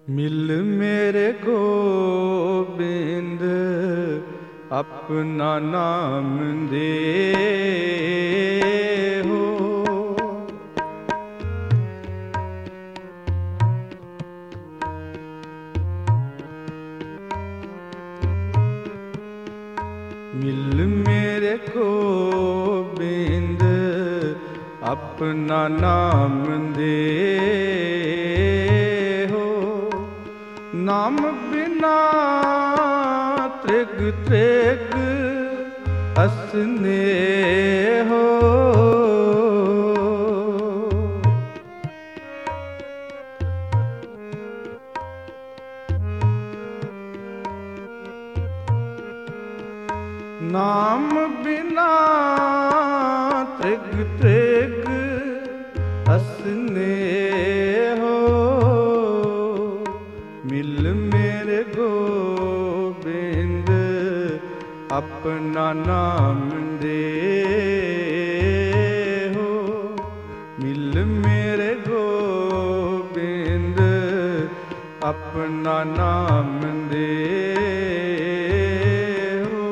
मिल मेरे गोबिंद अपना नाम दे हो। मिल मेरे गोबिंद अपना नाम दे हो। नाम बिना त्रिग त्रिग असने हो। नाम बिना त्रिग त्रिग असने हो। मिल मेरे गोबिंद अपना नाम दे हो। मिल मेरे गोबिंद अपना नाम दे हो।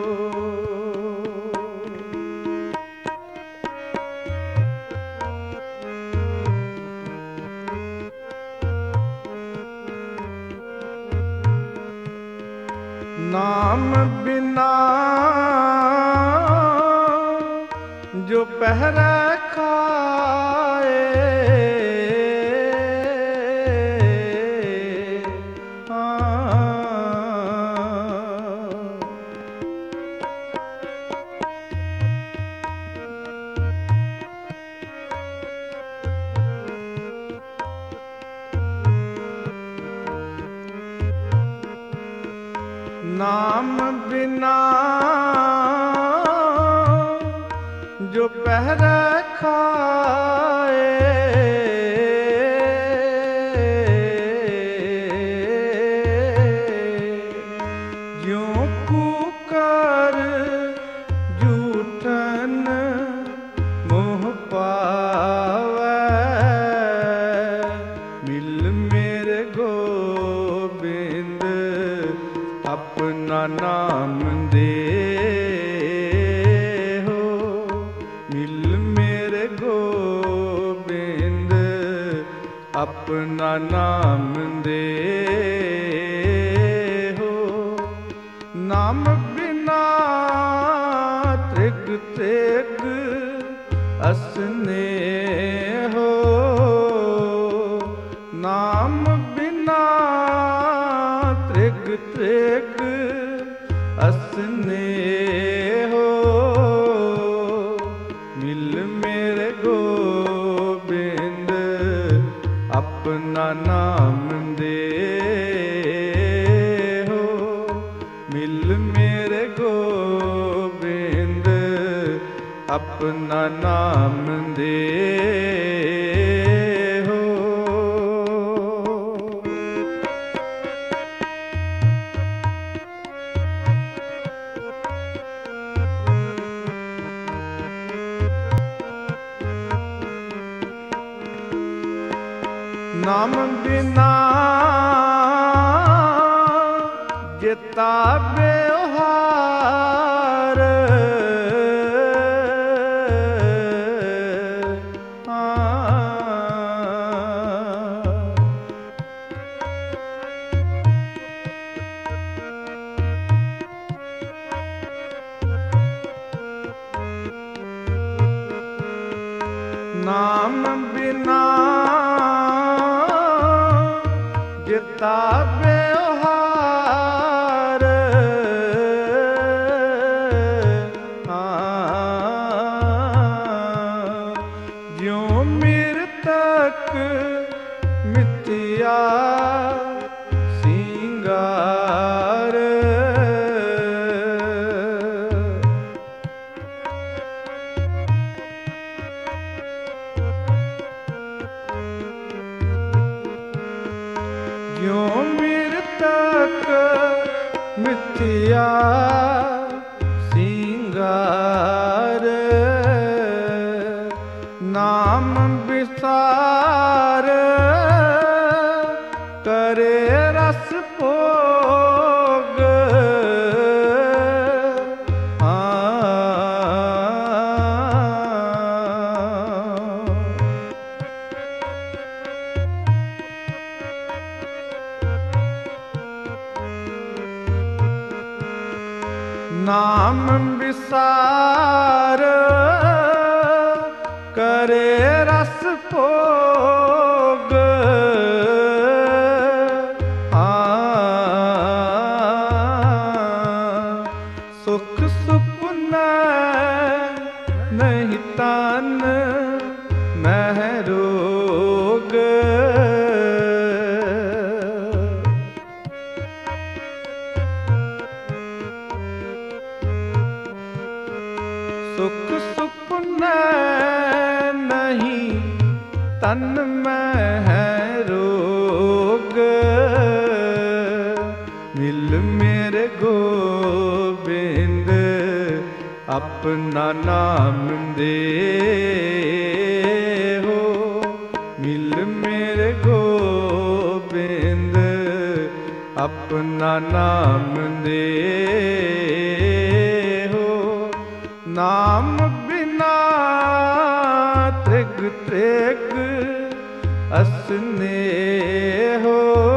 नाम बिना जो पहरा खाए, नाम बिना जो पहरा खाए, ज्यों कुकर जूठन मोह पावै। मिल मेरे गोबिंद अपना नाम दे हो। मिल मेरे गोबिंद अपना नाम दे हो। नाम बिना त्रिग त्रिग असने हो। नाम बिना त्रिग त्रिग असने हो। मिल मेरे गोबिंद अपना नाम दे हो। मिल मेरे गोबिंद अपना नाम दे हो। नाम बिना जिता व्यवहार, नाम बिना जिता व्यवहार, ज्यों मृतक मिथ्या सिंगार। ज्यों मृतक मिथ्या सिंगार। नाम विसार करे ਰਸ ਭੋਗ ਨਾਮ ਵਿਸਾਰ ਕਰੇ ਰਸ ਭੋਗ ਸੁਖ ਸੁਪਨਾ ਨਹੀਂ ਤਨ ਮਹਿ ਰੋਗ ਸੁਖ ਸੁਪਨਾ ਨਹੀਂ ਤਨ ਮਹਿ ਰੋਗ ਮਿਲ ਮੇਰੇ ਗੋਬਿੰਦ ਆਪਣਾ ਨਾਮ ਦੇ ਹੋ ਮਿਲ ਮੇਰੇ ਗੋਬਿੰਦ ਆਪਣਾ ਨਾਮ ਦੇ ਹੋ ਨਾਮ ਬਿਨਾ ਤ੍ਰਿਗ ਤ੍ਰਿਗ ਅਸਨੇ ਹੋ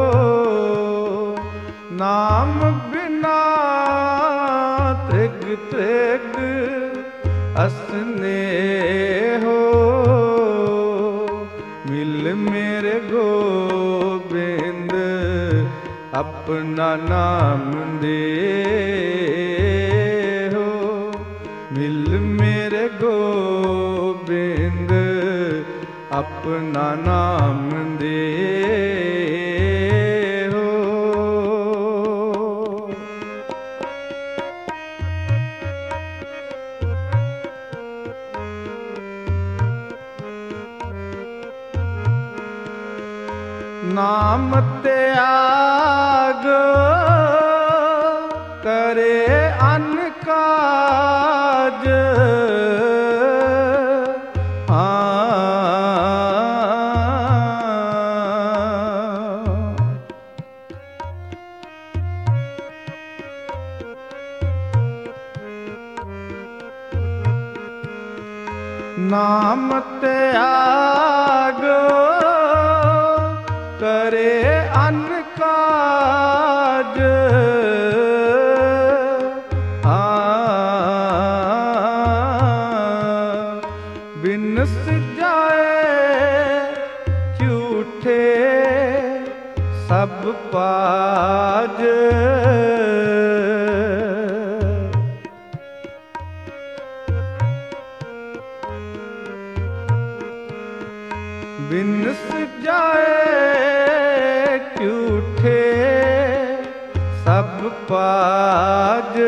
ਨਾਮ ਬਿਨਾ ਤ੍ਰਿਗ ਤ੍ਰਿਗ ਅਸਨੇ ਹੋ ਮਿਲ ਮੇਰੇ ਗੋਬਿੰਦ ਆਪਣਾ ਨਾਮ ਦੇ ਹੋ ਮਿਲ ਮੇਰੇ ਗੋਬਿੰਦ ਆਪਣਾ ਨਾਮ ਦੇ ਹੋ ਨਾਮ ਤਿਆਗ ਕਰੇ ਅਨ ਕਾਜ ਨਾਮ ਤਿਆਗ ਕਰੇ ਅਨ ਕਾਜ ਬਿਨਸ ਜਾਏ ਝੂਠੇ ਸਭ ਪਾਜ ਬਿਨਸ ਜਾਏ ਝੂਠੇ ਸਭ ਪਾਜ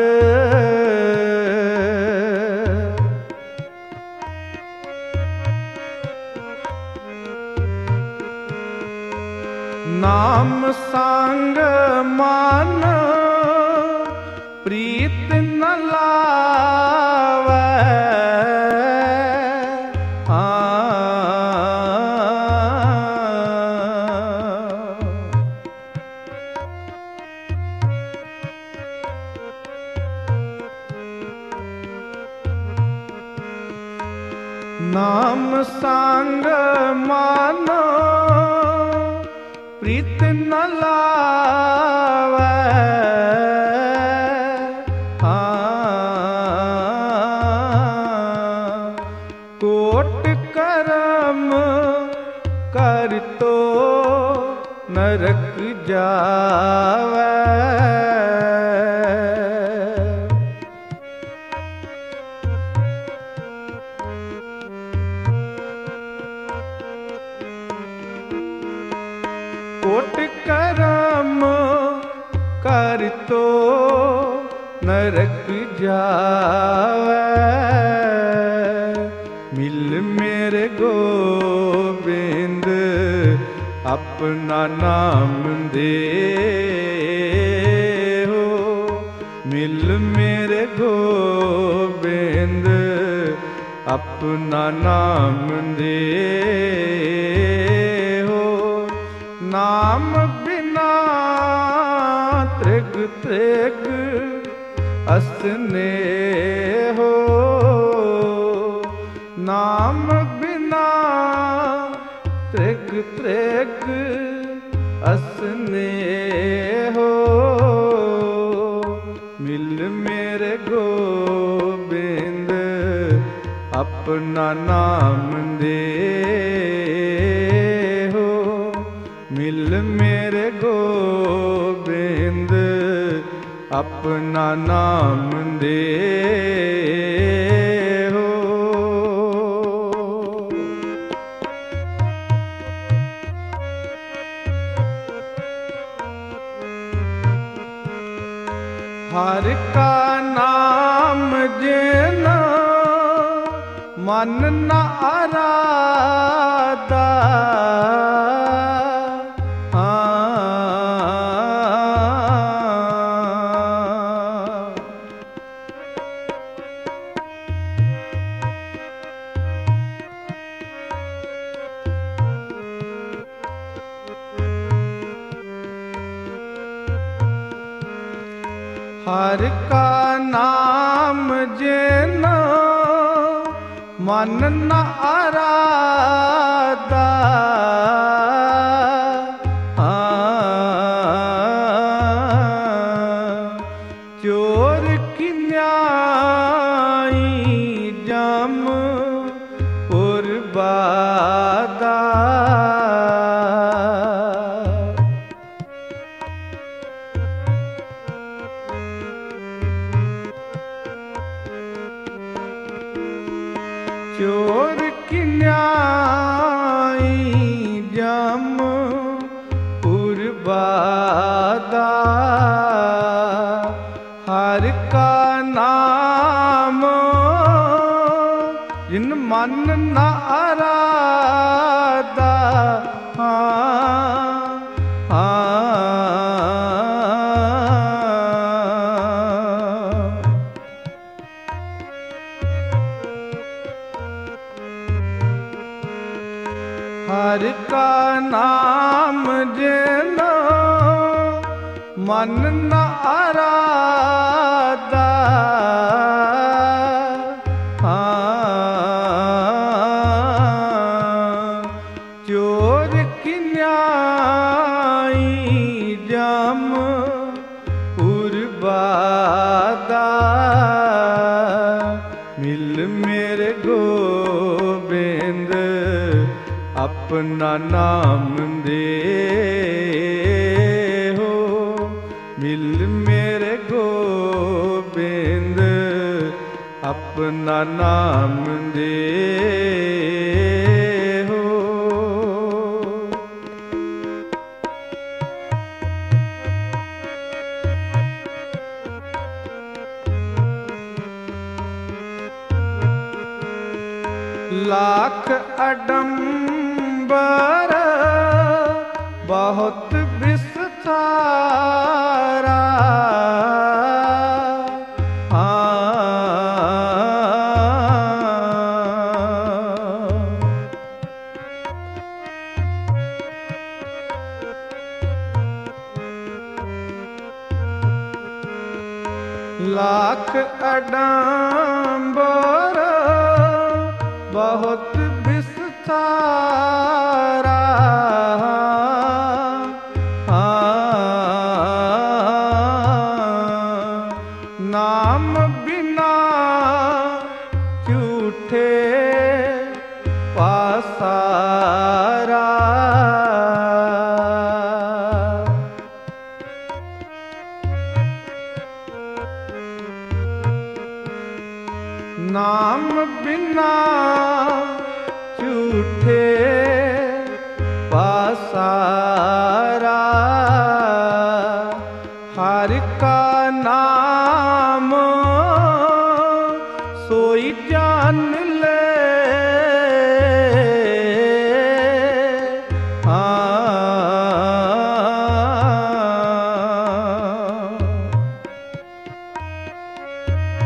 ਨਾਮ ਸੰਗ ਮਨ ਪ੍ਰੀਤ ਨ ਲਾਵੈ ਨਾਮ ਸੰਗ ਮਨ ਪ੍ਰੀਤ ਨ ਲਾਵੈ ਕੋਟ ਕਰਮ ਕਰ ਤੋ ਨਰਕ ਜਾਵੈ ਕੋਟ ਕਰਮ ਕਰ ਤੋ ਨਰਕ ਜਾਵੈ ਮਿਲ ਮੇਰੇ ਗੋਬਿੰਦ ਆਪਣਾ ਨਾਮ ਦੇ ਹੋ ਮਿਲ ਮੇਰੇ ਗੋਬਿੰਦ ਆਪਣਾ ਨਾਮ ਦੇ ਹੋ ਨਾਮ ਬਿਨਾ बिना त्रिग त्रिग असने हो, नाम बिना त्रिग त्रिग असने हो। मिल मेरे गोबिंद अपना नाम दे हो। मिल मेरे गोबिंद अपना नाम दे हो। हर का नाम जेना मन न आराधा, हर का नाम जेना मन न आराधा, चोर की न्यायी जम उर्बादा। चोर की न्यायी जम उर्बादा। हर का नाम जिन मन न आराधा, हर का नाम जेना मन न आराधा, चोर की न्यायी जम उर्बादा। मिल मेरे गोबिंद अपना नाम दे हो। मिल मेरे गोबिंद अपना नाम दे हो। लाख अडंबर बहुत विस्तारा, लाख अडंबर बहुत विस्तारा। नाम बिना झूठे पासारा। नाम बिना झूठे पासारा। हर का नाम सोई जान ले,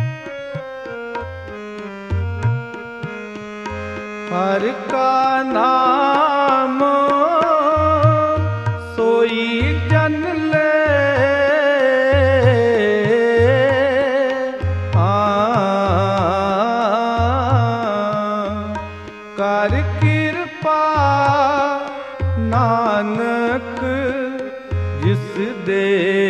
हर का नाम ਜਨ ਲੈ ਕਰ ਕਿਰਪਾ ਨਾਨਕ ਜਿਸ ਦੇ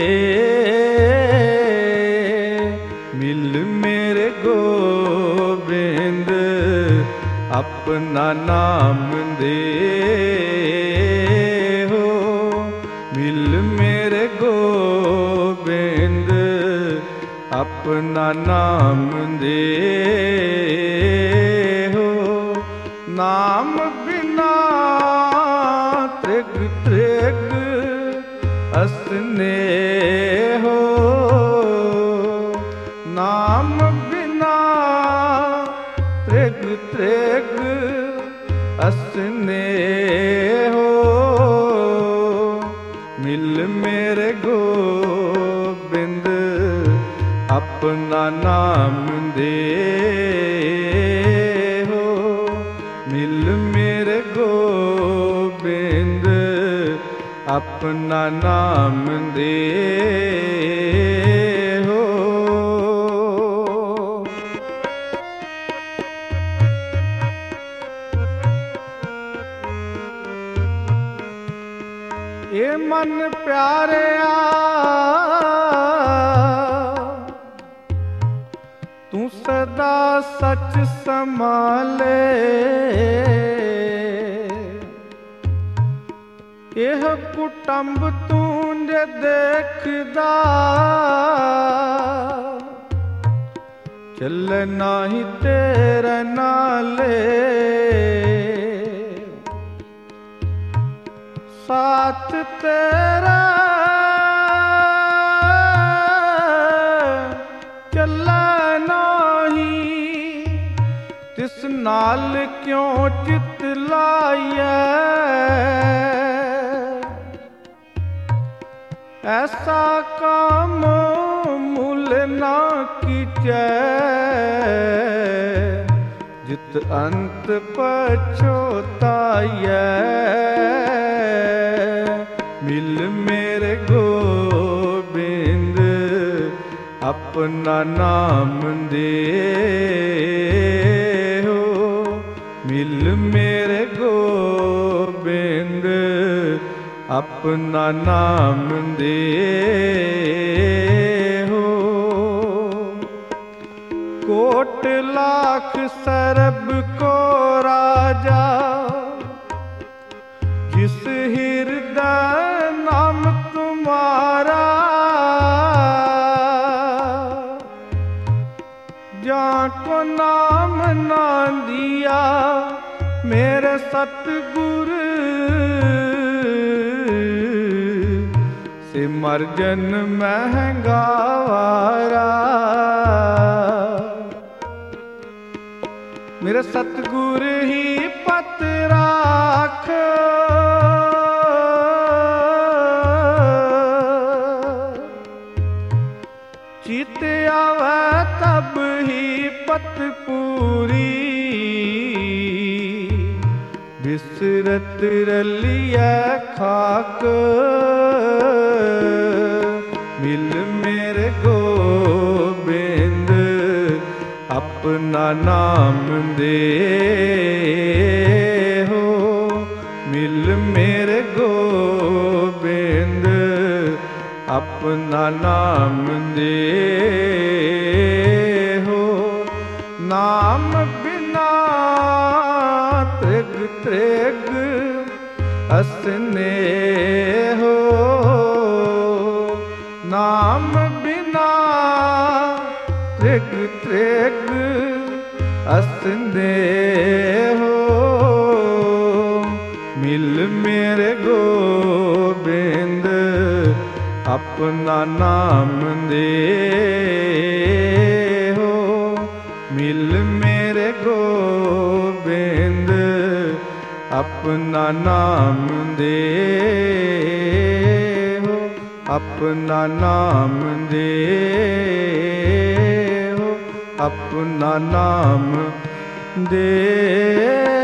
ਮਿਲ ਮੇਰੇ ਗੋਬਿੰਦ ਆਪਣਾ ਨਾਮ ਦੇ ਹੋ ਮਿਲ ਮੇਰੇ ਗੋਬਿੰਦ ਆਪਣਾ ਨਾਮ ਦੇ ਹੋ ਨਾਮ ਬਿਨਾ ਤ੍ਰਿਗ ਤ੍ਰਿਗ ਅਸਨੇ ਹੋ ਨਾਮ ਬਿਨਾ ਤ੍ਰਿਗ ਤ੍ਰਿਗ ਅਸਨੇ ਹੋ ਮਿਲ ਮੇਰੇ ਗੋਬਿੰਦ ਆਪਣਾ ਨਾਮ ਦੇ ਹੋ ਮਿਲ ਮੇਰੇ ਗੋਬਿੰਦ ਆਪਣਾ ਨਾਮ ਦੇ ਹੋ ਇਹ ਮਨ ਪਿਆਰਿਆ ਤੂੰ ਸਦਾ ਸੱਚ ਸੰਭਾਲੇ ਇਹ ਕੁਟੰਬ ਤੂੰ ਜੇ ਦੇਖਦਾ ਚੱਲ ਨਾਹੀ ਤੇਰੇ ਨਾਲੇ ਸਾਥ ਤੇਰਾ ਚੱਲੇ ਨਾਹੀ ਤਿਸ ਨਾਲ ਕਿਉਂ ਚਿਤ ਲਾਈਐ ਐਸਾ ਕਾਮ ਮੁੱਲ ਨਾ ਕੀਚੈ ਜਿਤ ਅੰਤ ਪਛੋਤਾਈਐ ਮਿਲ ਮੇਰੇ ਗੋਬਿੰਦ ਆਪਣਾ ਨਾਮ ਦੇ ਹੋ ਮਿਲ ਮੇਰੇ ਗੋਬਿੰਦ ਆਪਣਾ ਨਾਮ ਦੇ ਹੋ ਕੋਟ ਲਾਖ ਸਰਬ ਕੋ ਰਾਜਾ ਜਿਸ ਹਿਰਦੈ ਨਾਮ ਤੁਮਾਰਾ ਜਾਂ ਕੋ ਨਾਮ ਨਾ ਦਿਆ ਮੇਰੇ ਸਤਿਗੁਰ ਸੇ ਮਰ ਜਨ ਮਹਿੰਗਾ ਵਾਰਾ ਮੇਰੇ ਸਤਿਗੁਰ ਹੀ ਪਤ ਰਾਖ ਚਿਤ ਆਵੈ ਤਬ ਹੀ ਪਤ ਪੂਰੀ ਬਿਸਰਤ ਰਲੀਐ ਖਾਕ ਮਿਲ ਮੇਰੇ ਗੋਬਿੰਦ ਆਪਣਾ ਨਾਮ ਦੇ ਹੋ ਮਿਲ ਮੇਰੇ ਗੋਬਿੰਦ ਆਪਣਾ ਨਾਮ ਦੇ ਹੋ ਨਾਮ ਬਿਨਾ ਤ੍ਰਿਗ ਤ੍ਰਿਗ ਅਸਨੇ ਹੋ ਨਾਮ ਬਿਨਾ ਤ੍ਰਿਗ ਤ੍ਰਿਗ ਅਸਨੇ ਹੋ ਮਿਲ ਮੇਰੇ ਗੋਬਿੰਦ ਆਪਣਾ ਨਾਮ ਦੇ ਹੋ ਮਿਲ ਮੇਰੇ ਗੋਬਿੰਦ ਆਪਣਾ ਨਾਮ ਦੇ ਹੋ ਆਪਣਾ ਨਾਮ ਦੇ ਹੋ ਆਪਣਾ ਨਾਮ ਦੇ